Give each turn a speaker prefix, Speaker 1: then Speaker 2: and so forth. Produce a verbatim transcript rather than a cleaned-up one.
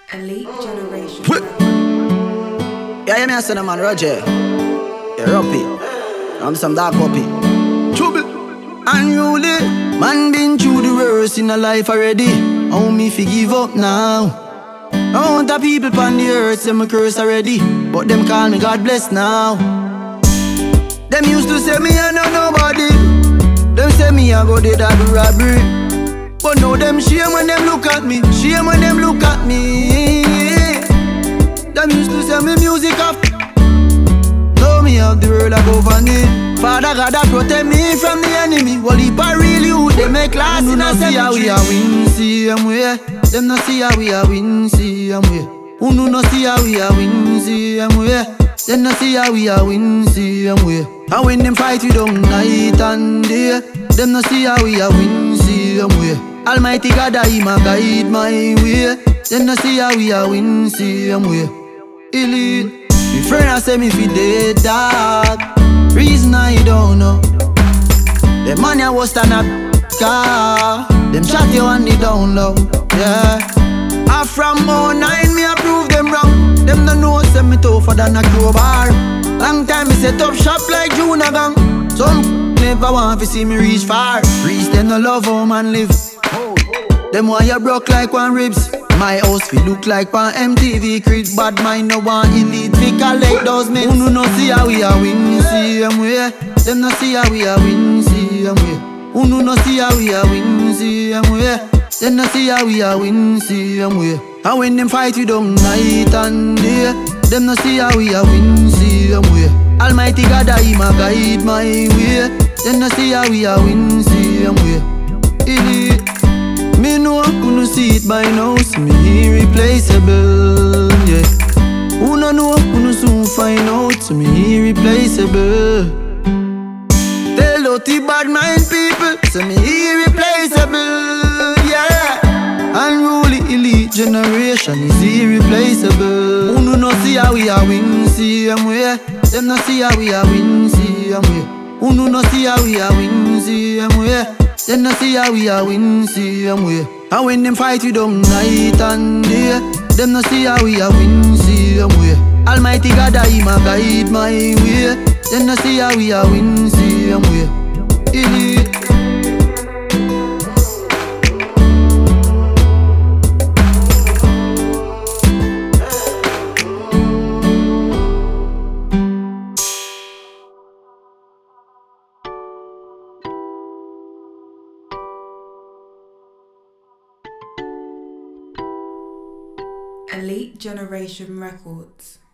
Speaker 1: Elite Generation.
Speaker 2: Yeah, yeah, me I say the man Roger. Yeah, Ruppy. I'm some dark puppy. Trouble. Unruly. Man been through the worst in a life already. How me fi give up now? I want the people on the earth say me curse already, but them call me God bless now. Them used to say me I know nobody. Them say me I go dead at the robbery. But now them shame when them look at me. Shame when them look at me. Them used to say me music up. Now me have the world I go for me. Father God that protect me from the enemy. Well if I really you, they make last in a see how we a win, see them way. Them no see how we a win, see them way. Who no see how we a win, see them way. Them no see how we a win, see them way. And when them fight we don't night and day. Them no see how we a win, see them way. Almighty God I him a guide my way. Them no see how we a win, see them way. Elite. My friend I say me fi dead dog. Reason I don't know. The money I was stand up car. Them shot you on the down low. Yeah. I from oh nine me I prove them wrong. Them no know say me tougher than a crowbar. Long time me set up shop like Juna gang. Some never want to see me reach far. Reach them no love how man live. Them want you broke like one ribs. My house fi look like one M T V crib. Bad mind no want elite fi collect those men. Who no see how we a win, see them way. Them no see how we a win, see them way. Who no see how we a win, see them way. Them no see how we a win, see them way. And when them fight we don't night and day. Them no see how we a win, see them way. Almighty God I him a guide my way. Them no see how we a win, see them way. Elite. Me know who no see it by now, see me irreplaceable, yeah. Who no know who no soon find out, see me irreplaceable. Tell dirty bad mind people, see me irreplaceable, yeah. Unruly elite generation is irreplaceable. Who no see how we a win, see them way. Them no see how we a win, see them way. Who no see how we a win, see them way. Them no see how we a win, see them way. And when them fight we don't night and day. Them no see how we a win, see them way. Almighty God I him a guide my way. Them no see how we a win, see them way. Elite.
Speaker 1: Elite Generation Records.